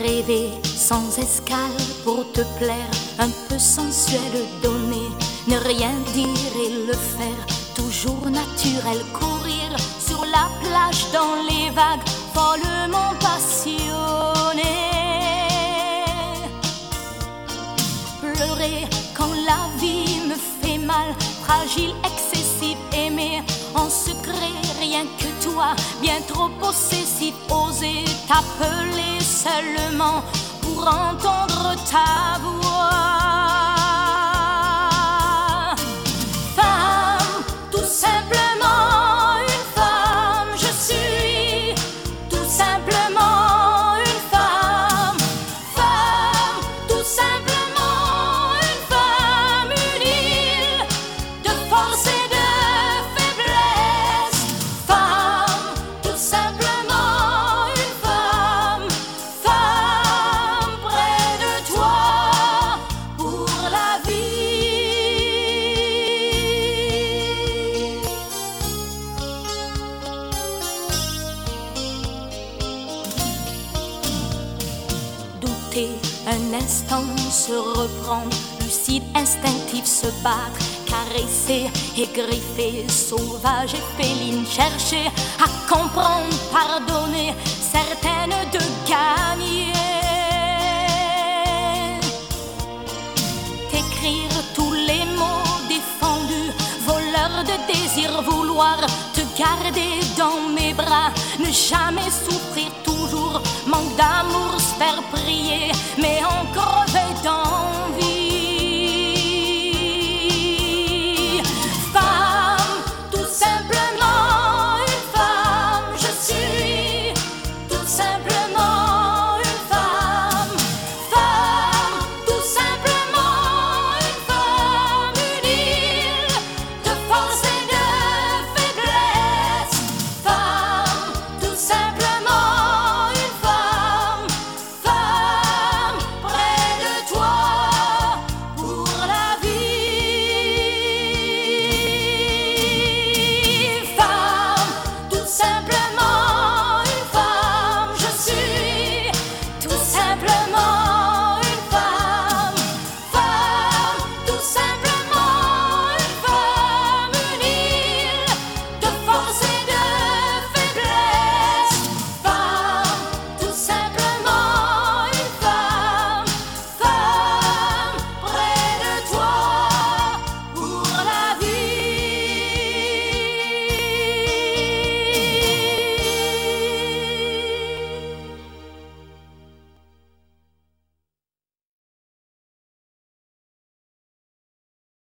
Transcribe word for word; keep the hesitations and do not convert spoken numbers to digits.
Rêver sans escale pour te plaire, un peu sensuel donner, ne rien dire et le faire, toujours naturel, courir sur la plage dans les vagues, follement passionné. Pleurer quand la vie me fait mal, fragile, excessif, aimer en secret, rien que toi, bien trop possessif, oser t'appeler seulement pour entendre ta voix. Femme, tout simplement une femme, je suis tout simplement une femme. Femme, tout simplement une femme, une île de force et de faiblesse. Femme, tout simplement une femme, femme près de toi pour la vie. Douter un instant, se reprendre, lucide, instinctif, se battre, caresser et griffer, sauvage et féline, chercher à comprendre, pardonner, certaine de gagner. T'écrire tous les mots défendus, voleur de désir, vouloir te garder dans mes bras, ne jamais souffrir toujours, manque d'amour, se faire prier, mais en crever